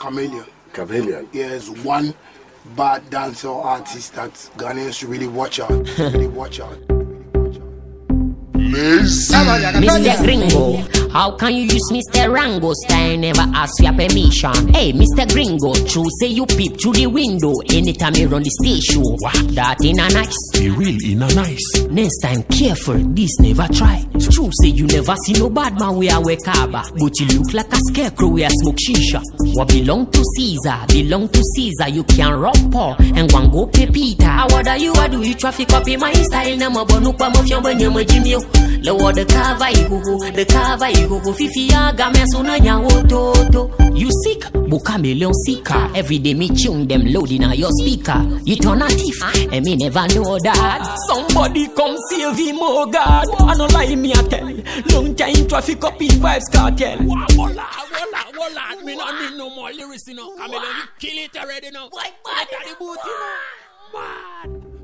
Chameleon. Chameleon? Yes, one bad dancehall artist that Ghanaians should really watch out. Really watch out. Mr. Gringo, how can you use Mr. Rango style? Never ask your permission. Hey, Mr. Gringo, true say you peep through the window anytime you run the stage show. What? That in a nice. Be real in a nice. Next time, careful, this never try. True say you never see no bad man we are kaba, but you look like a scarecrow we are smoke shisha. What belong to Caesar, belong to Caesar. You can rock Paul and one go pay Peter. What are you do? You traffic up in my style. Nama bonukwa mafia banyama jimyo. Lower the cover, the cover, Fifi aga mesuna nyawoto. You sick? Buka million seeker. Every day me tune them loading on your speaker. You turn a thief, and me never know that. Somebody come save him, oh God. I no lie me a tell. Long time traffic up in Vibes Cartel. Voila. Me no need no more lyrics, you know. Chameleon, you kill it already now. Why bad? Bad.